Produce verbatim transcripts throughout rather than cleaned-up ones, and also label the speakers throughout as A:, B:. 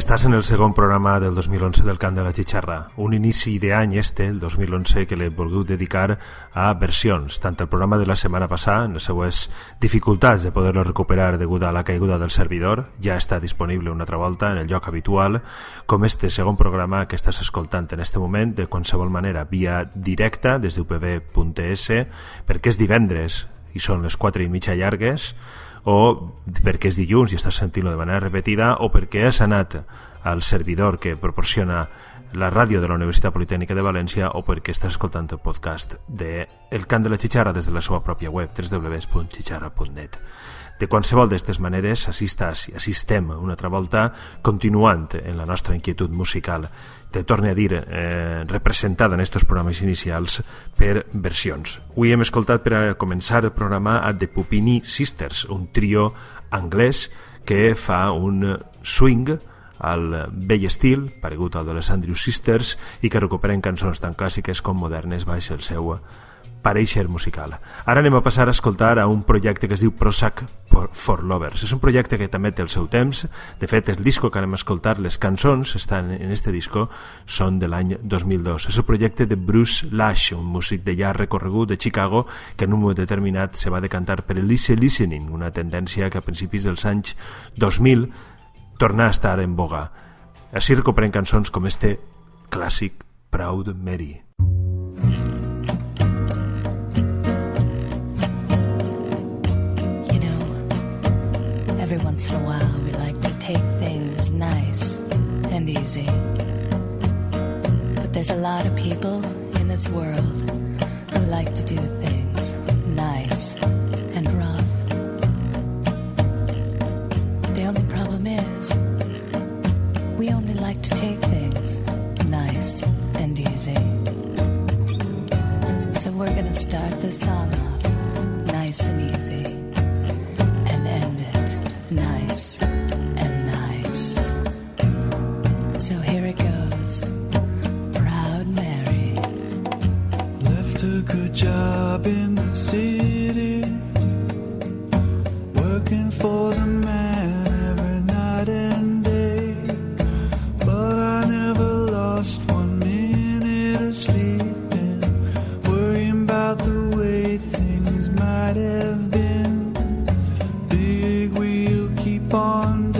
A: Estàs en el segon programa del dos mil onze del Cant de la Chicharra, un inici d'any este, el dos mil onze, que l'he volgut dedicar a versions, tant el programa de la setmana passada, en les seues dificultats de poder-lo recuperar degut a la caiguda del servidor, ja està disponible una altra volta en el lloc habitual, com este segon programa que estàs escoltant en este moment, de qualsevol manera, via directa des de u p b punt es, perquè és divendres i són les quatre i mitja llargues, o perquè és dilluns i estàs sentint-lo de manera repetida, o perquè has anat al servidor que proporciona la ràdio de la Universitat Politècnica de València, o perquè estàs escoltant el podcast de El Cant de la Chicharra des de la seva pròpia web, w w w punt chicharra punt net. De qualsevol d'aquestes maneres, així estàs i així estem una altra volta continuant en la nostra inquietud musical. Te torne a dir, eh, representada en estos programes inicials per versions. Avui hem escoltat per a començar el programa a The Puppini Sisters, un trio anglès que fa un swing al vell estil, paregut al de les Andrew Sisters, i que recuperen cançons tan clàssiques com modernes baix el seu pareixer musical. Ara anem a passar a escoltar a un projecte que es diu Prozac for Lovers. És un projecte que també té el seu temps. De fet, el disco que anem a escoltar, les cançons estan en este disco, són de l'any dos mil dos. És el projecte de Bruce Lash, un músic de llarg recorregut de Chicago que en un moment determinat se va decantar per l'easy listening, una tendència que a principis dels anys dos mil torna a estar en boga. Així recuperen cançons com este clàssic Proud Mary.
B: Every once in a while we like to take things nice and easy. But there's a lot of people in this world who like to do things nice and rough. The only problem is we only like to take things nice and easy. So we're gonna start this song off nice and easy and end it nice and nice. So here it goes. Proud Mary
C: left a good job in the city, working for the man every night and day. But I never lost one minute of sleeping, worrying about the way things might have been. Big wheel keep on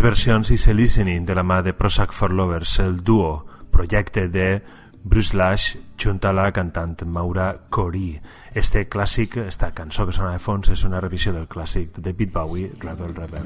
A: versions Easy Listening de la mà de Prozac for Lovers, el duo, projecte de Bruce Lash junt a la cantant Maura Corey. Este clàssic, esta cançó que sona de fons, és una revisió del clàssic de David Bowie, Rebel Rebel.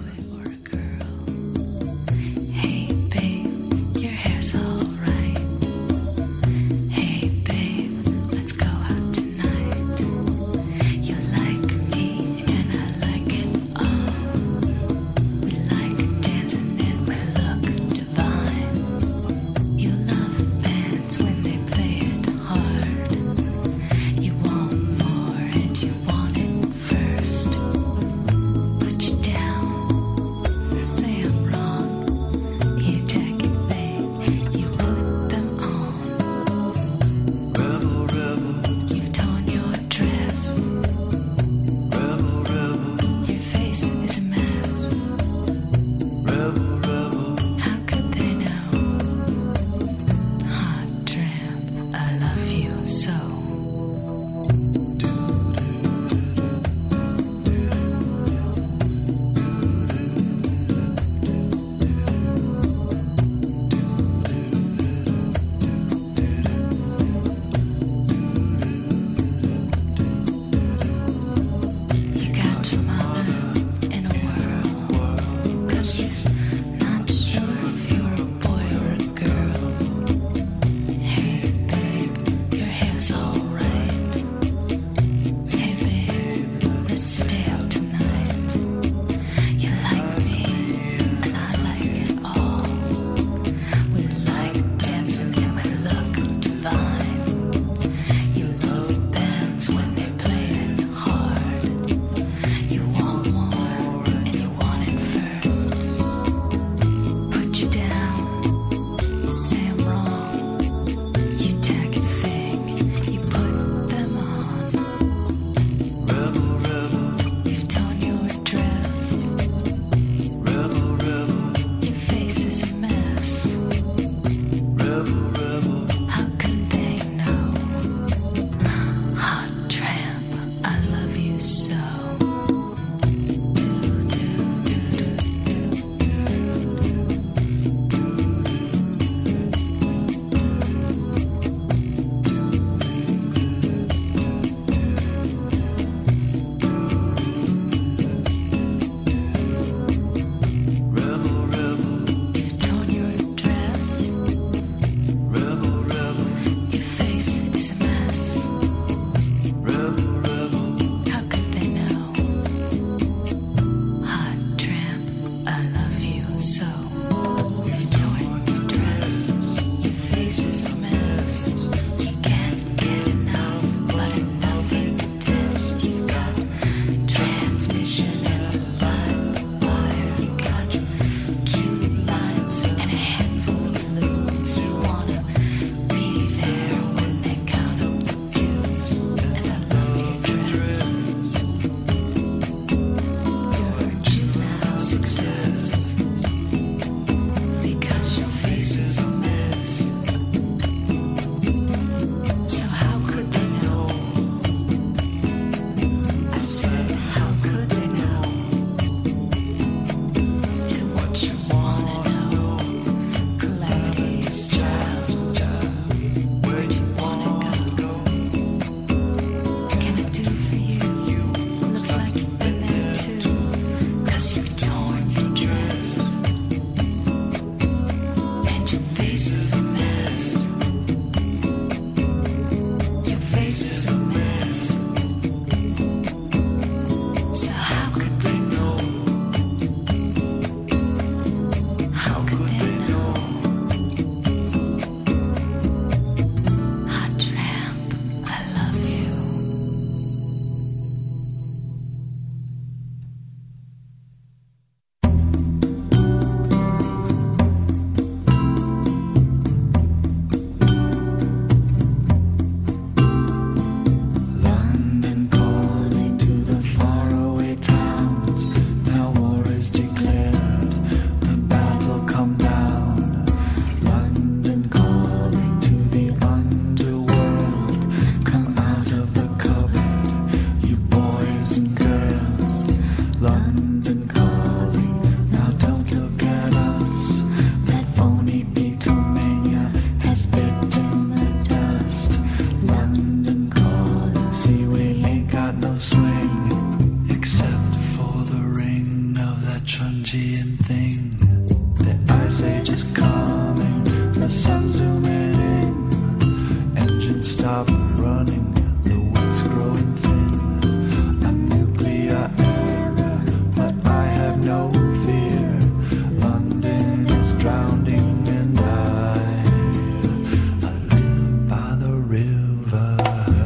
C: will swing, except for the ring of that Chunjian thing. The ice age is coming, the sun's zooming in. Engines stop running, the wind's growing thin. A nuclear era, but I have no fear. London is drowning and I, I live by the river.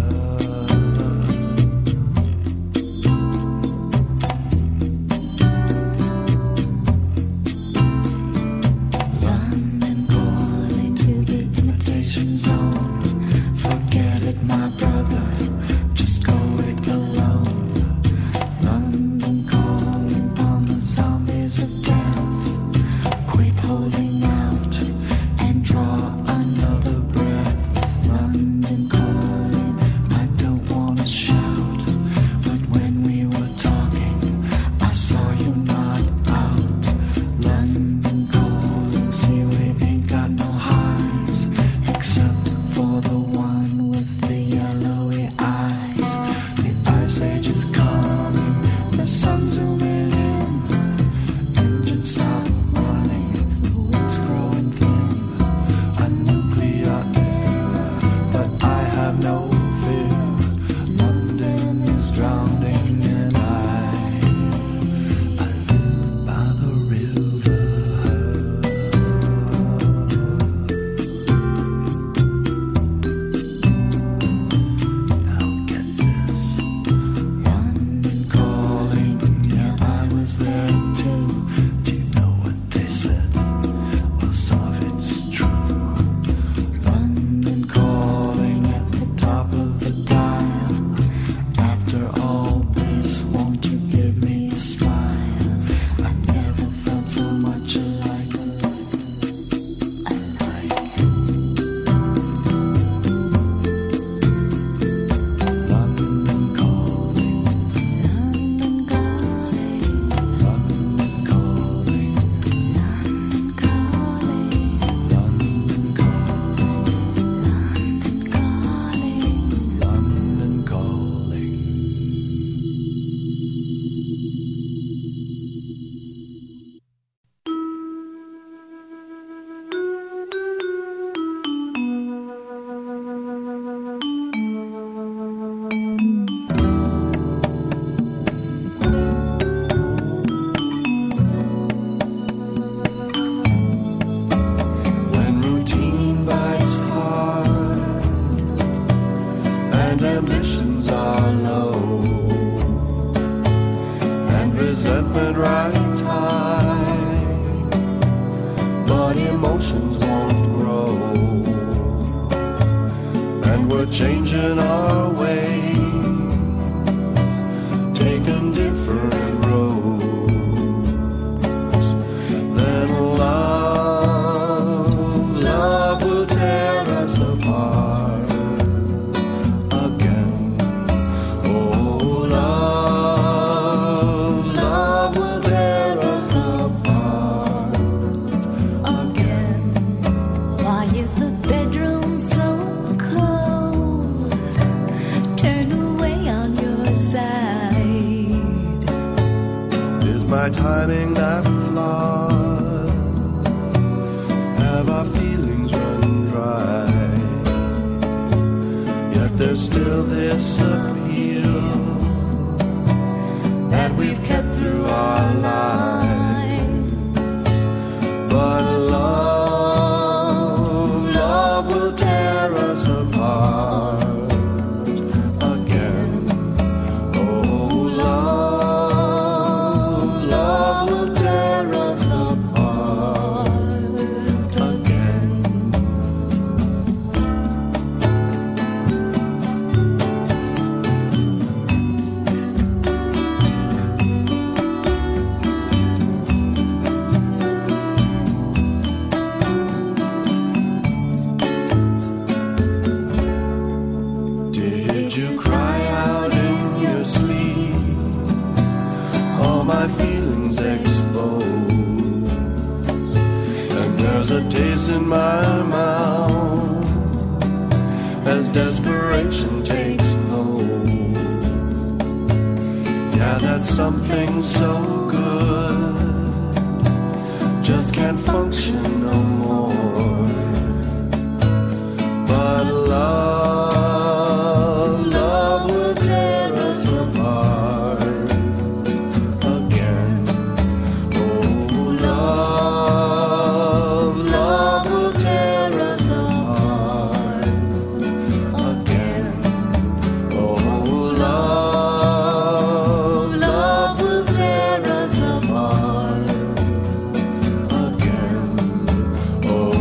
B: London calling to the imitation zone. Forget it, my brother, just go it alone. London calling on the zombies of death. Quit holding out and draw another breath. London calling, I don't wanna shout, but when we were talking, I saw you nod out. London calling, see we ain't got no highs, except for the one with the yellowy eyes. The ice age is coming, the sun's zooming in. Engines stop running, the wind's growing thin. A nuclear era, but I have no fear. London is drowning and I, I live by the river. Now get this. London calling, yeah, I was there too. Do you know what they said? Well, some of it's true. London calling at the top of the dial. After all this, won't you give me a smile? I never felt so much alike. Alike. London calling, London calling, London calling, London calling, London calling, London calling. When routine bites hard and ambitions are low and resentment rides high, but emotions won't grow, and we're changing our ways, taking different roads. Then love, love will tear us apart again. Oh, love, love will tear us apart again. Why is the bedroom so cold? Turn away on your side.
C: Is my timing that flawed? Have our feelings run dry? Yet there's still this appeal that we've kept through our lives. But love, love will tear us apart again. Oh, love, love will tear us apart again. Did you cry out in your sleep? All my feelings exposed, and there's a taste in my mouth as desperation takes hold. Yeah, that's something so good. Just can't function no more. But love, love will tear us apart again. Oh, love, love will tear us apart again. Oh, love, love will tear us apart again. Oh,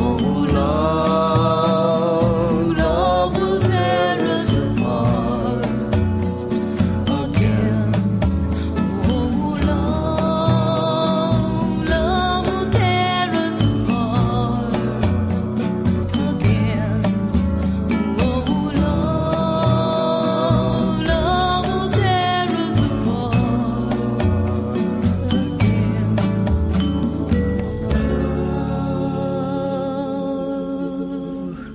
C: love, love will tear us apart again.
D: Oh, love, love will tear us apart again. Oh, love, love will tear us apart again.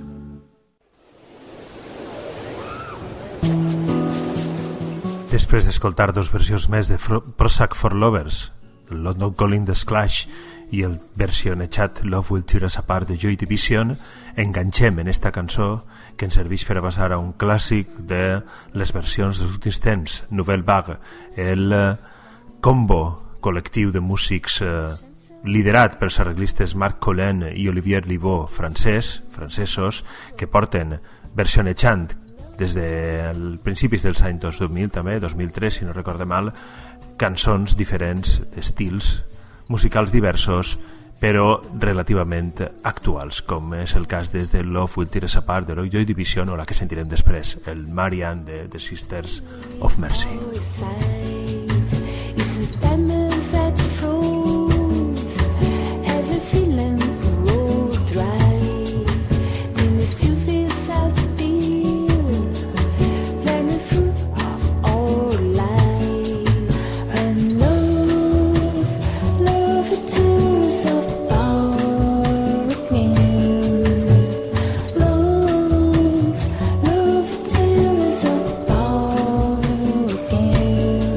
A: Després d'escoltar dos versions més de Fro- Prozac for Lovers, el London Calling de Clash i el versionejat Love Will Tear Us Apart de Joy Division, enganxem en esta cançó que ens serveix per a passar a un clàssic de les versions dels últims temps, Nouvelle Vague, el eh, combo col·lectiu de músics eh, liderat pels arreglistes Marc Collin i Olivier Livaux francès, francesos, que porten versionejant des de principis dels anys dos mil també, dos mil tres si no recorde mal, cançons diferents d'estils musicals diversos però relativament actuals, com és el cas des de Love Will Tear Us Apart de Joy Division o la que sentirem després, el Marianne de The Sisters of Mercy.
D: Love, love, tear us apart again.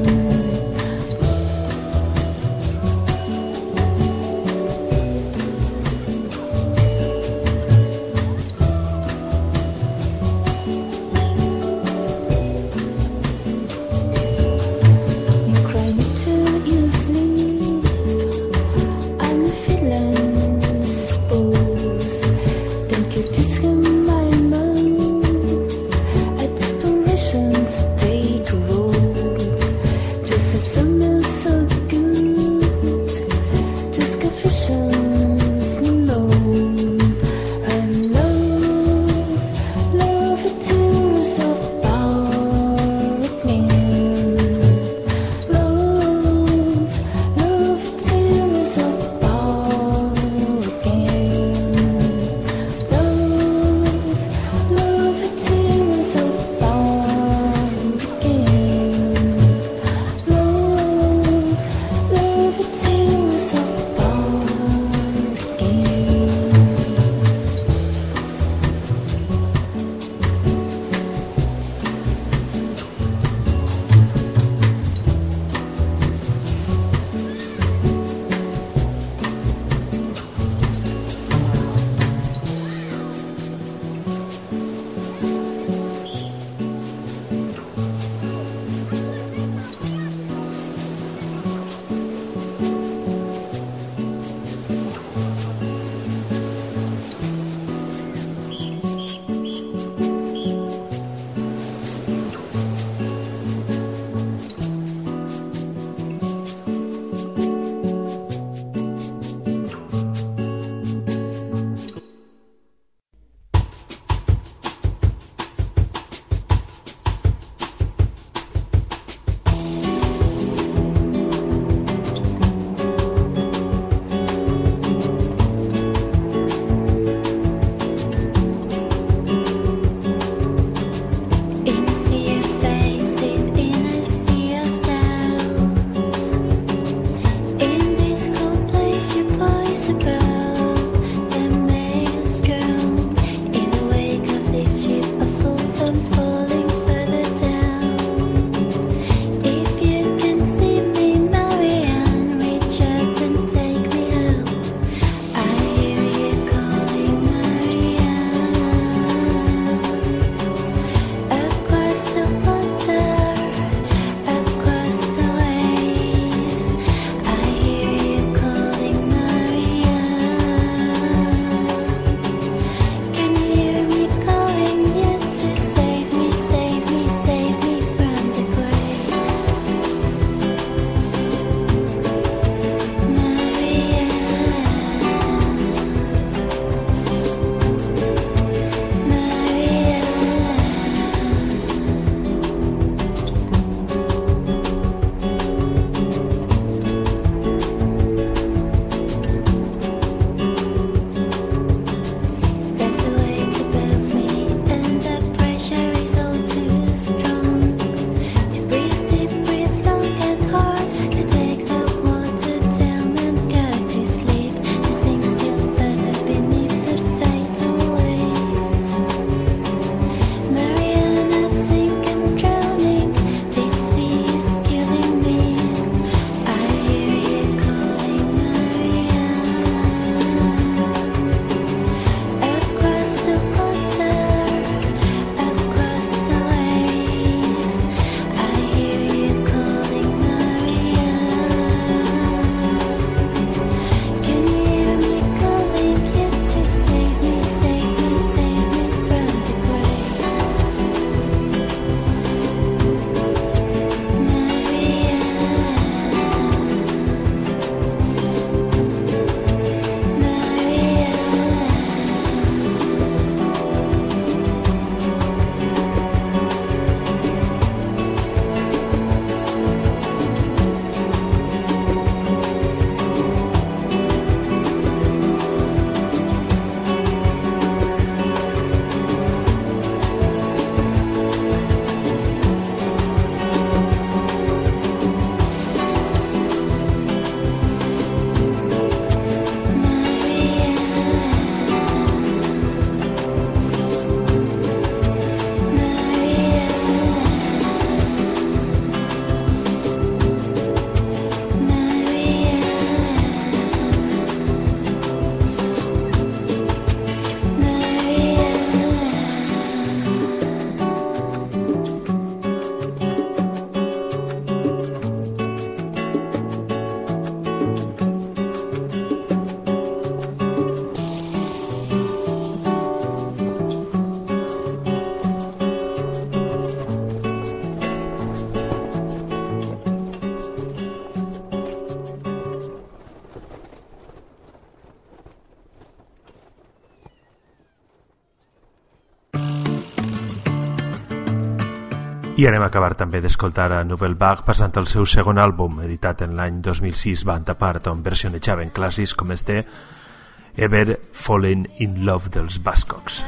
A: I anem a acabar també d'escoltar a Nouvelle Vague passant el seu segon àlbum, editat en l'any dos mil sis, Band Apart, on versionejaven clàssics com este Ever Fallen in Love dels Buzzcocks.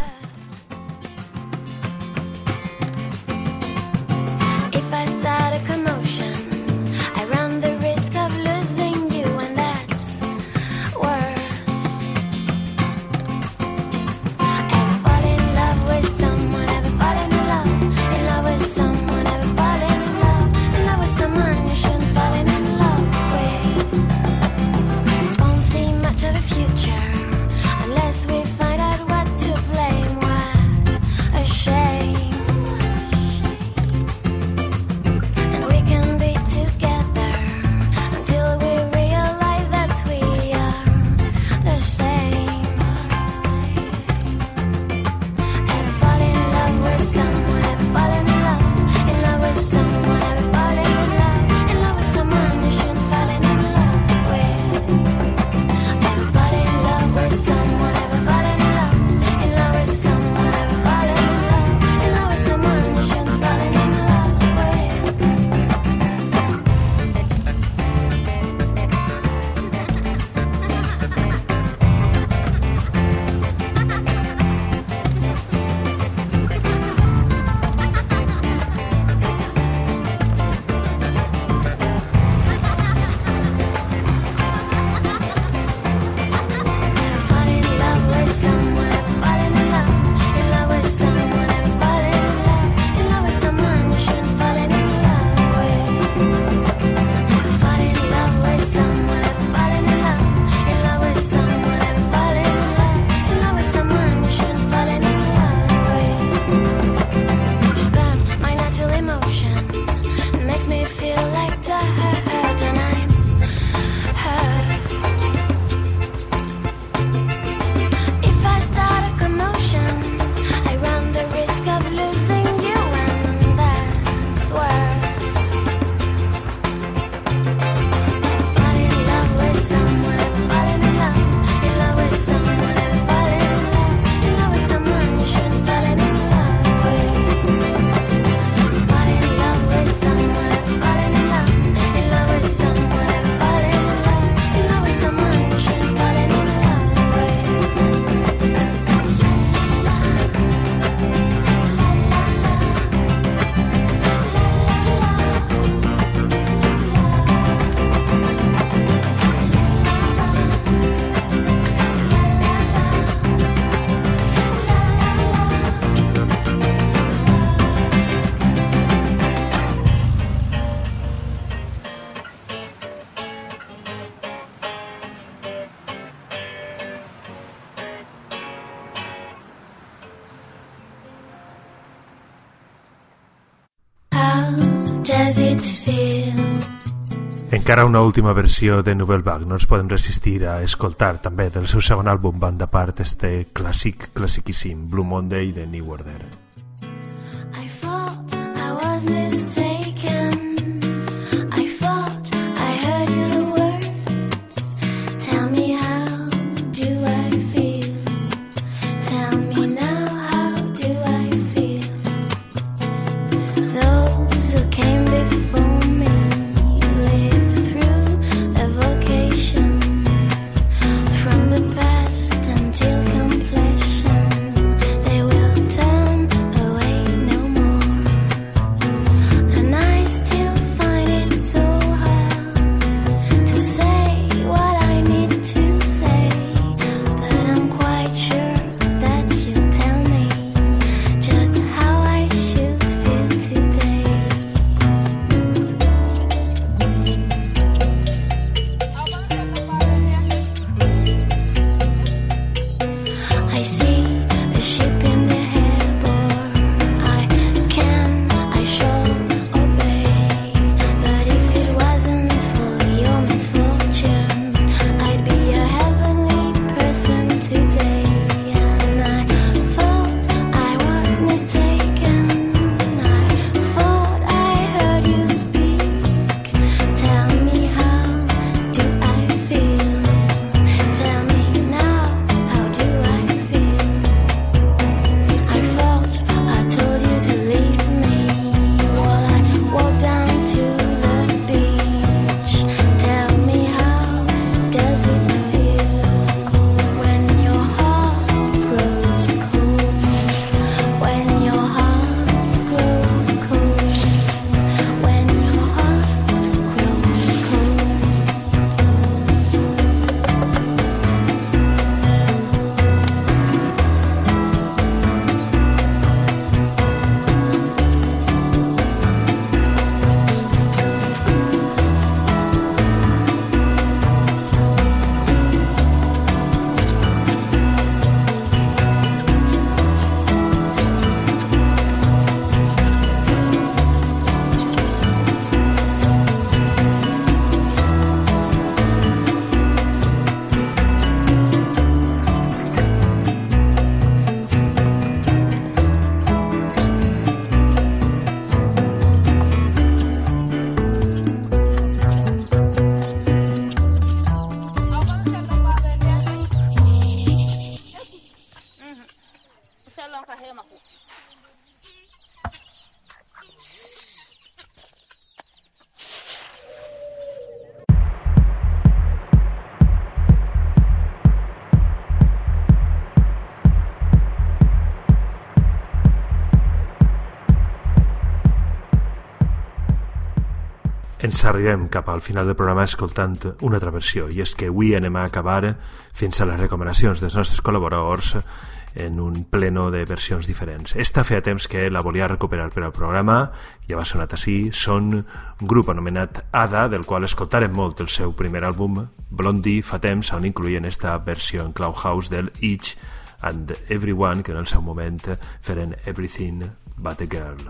A: Encara una última versió de Nouvelle Vague. No ens podem resistir a escoltar també del seu segon àlbum Band Apart este clàssic, classiquíssim Blue Monday de New Order.
D: I thought I was mistaken. I thought I heard your words. Tell me how do I feel? Tell me now how do I feel? Those who came before me from the past until completion, they will turn
A: Ens arribem cap al final del programa escoltant una altra versió, i és que avui anem a acabar fins a les recomanacions dels nostres col·laboradors en un pleno de versions diferents. Esta feia temps que la volia recuperar per al programa, ja va sonat així, són un grup anomenat Ada, del qual escoltarem molt el seu primer àlbum, Blondie, fa temps on incluïen esta versió en clau house del Each and Everyone, que en el seu moment feren Everything But a Girl.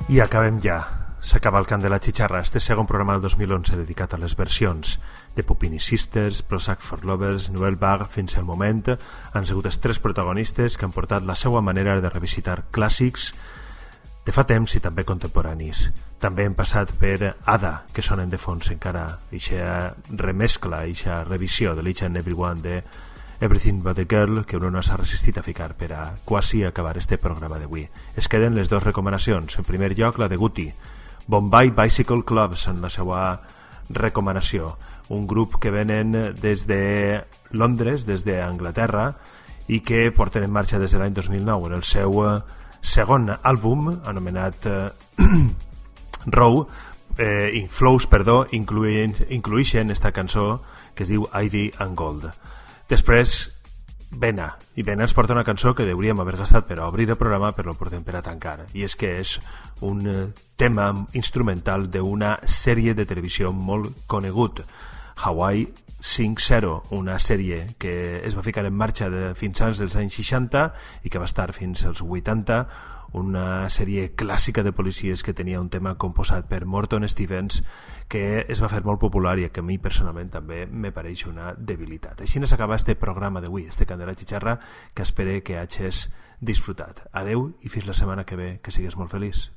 A: I acabem ja. S'acaba el cant de la xitxarra, este segon programa del dos mil onze dedicat a les versions de Puppini Sisters, Prozac for Lovers, Nouvelle Vague, fins al moment han sigut els tres protagonistes que han portat la seva manera de revisitar clàssics de fa temps i també contemporanis. També hem passat per Ada, que sonen de fons encara, eixa remescla, eixa revisió de l'Each and Everyone de Everything But a Girl, que uno no s'ha resistit a ficar per a quasi acabar este programa d'avui. Es queden les dues recomanacions. En primer lloc, la de Guti, Bombay Bicycle Clubs, en la seva recomanació. Un grup que venen des de Londres, des d'Anglaterra, i que porten en marxa des de l'any dos mil nou. En el seu segon àlbum, anomenat eh, Row, eh, Inflows, perdó, incluïxen esta cançó que es diu Ivy and Gold. Després, Vena. I Vena ens porta una cançó que hauríem haver gastat per a obrir el programa, però el portem per a tancar. I és que és un tema instrumental d'una sèrie de televisió molt conegut, Hawaii cinc zero, una sèrie que es va ficar en marxa de, fins als dels anys seixanta i que va estar fins als vuitanta, una sèrie clàssica de policies que tenia un tema composat per Morton Stevens que es va fer molt popular i que a mi personalment també me pareix una debilitat. Així no s'acaba este programa d'avui, este cant de la xitxarra, que espero que hagis disfrutat. Adeu i fins la setmana que ve, que sigues molt feliç.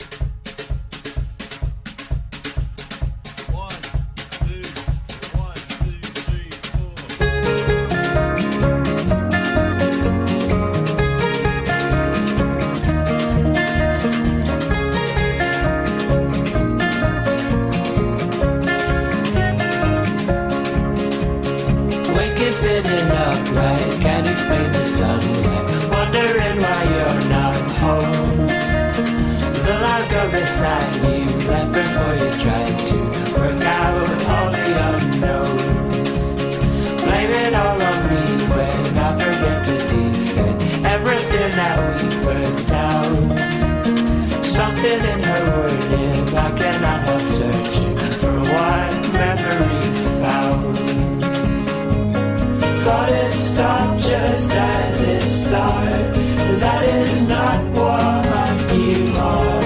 E: Sitting upright, can't explain the sunlight, wondering why you're not home. The locker beside you left before you tried to work out all the unknowns. Blame it all on me when I forget to defend everything that we put down. Something in her wording, I cannot help searching for one memory found. Thought it stopped just as it started. That is not what you are.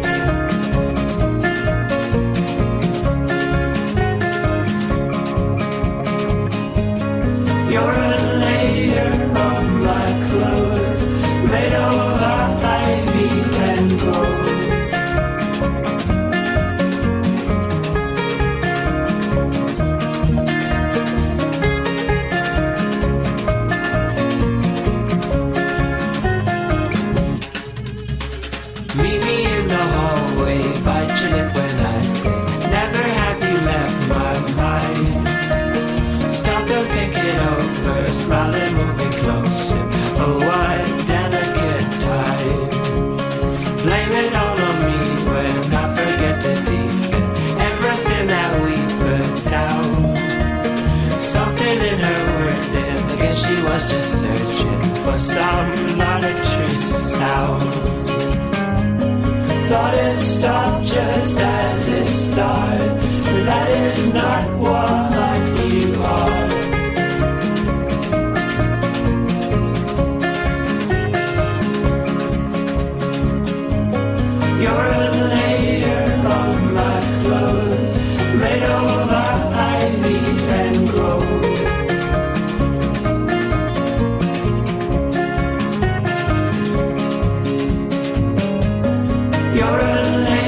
E: You're a layer on my clothes, made of ivy and gold. When I say, never have you left my mind. Stop and think it over, smiling, moving closer. Oh, what delicate time. Blame it all on me when I forget to defend everything that we put down. Something in her wording, I guess she was just searching for some monetary sound. Thought it stopped just as it started, but that is not what you are. You're a layer on my clothes, made of ivy and gold. You're a